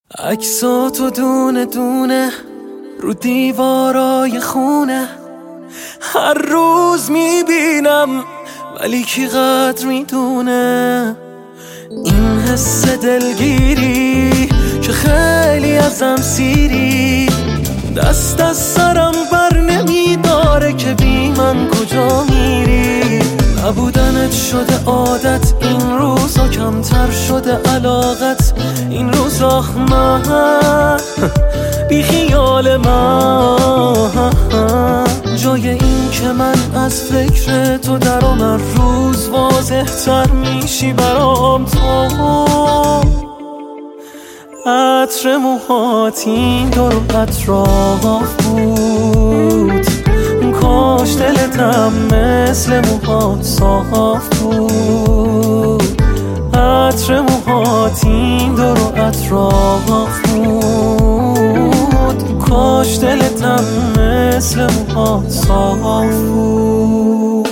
عکساتو دونه دونه رو دیوارای خونه هر روز میبینم، ولی کی قدر میدونه این حس دلگیری که خیلی ازم سیری. دست از سرم بر نمیداره که بی من کجا میری. نبودنت شده عادت، این روزا کمتر شده علاقت. این روزا من بی خیال من جای این که من از فکر تو درام هر روز واضح تر میشی برام. تو عطر موهات این دور و اطراف بود، کاش دلتم مثل موهات صاف بود. عطر موهات این دور و اطراف بود، کاش دلتم مثل موهات صاف بود.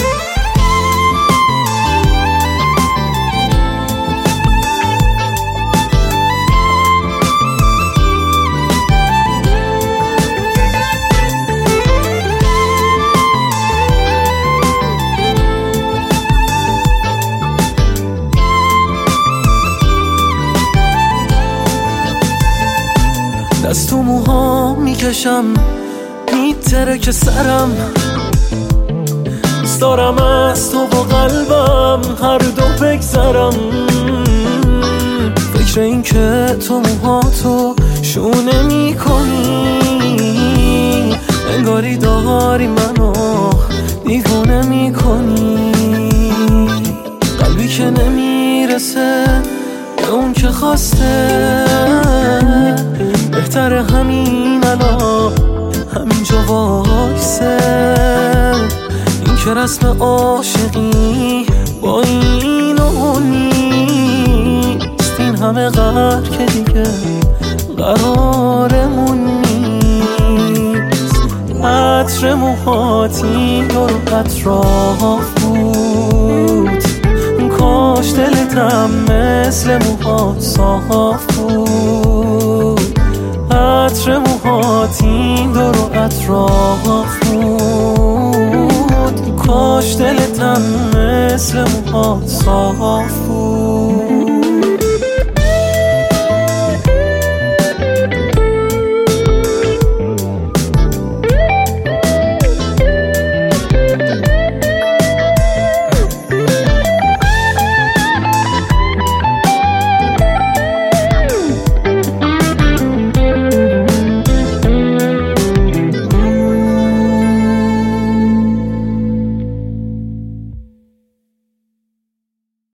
دست تو موها میکشم میتره که سرم، دوست دارم از تو با قلبم هر دو بگذرم. فکر این که تو موهاتو شونه میکنی، انگاری داری منو دیوونه میکنی. قلبی که نمیرسه به اون که خواسته، بهتره همین الان همینجا وایسه. این که رسم عاشقی با این و اون نیست، این همه قهر که دیگه قرارمون نیست. عطر موهات این دور و اطراف بود، کاش دلتم مثل موهات صاف بود. عطر موهات این دور و اطراف بود، کاش دلتم مثل موهات صاف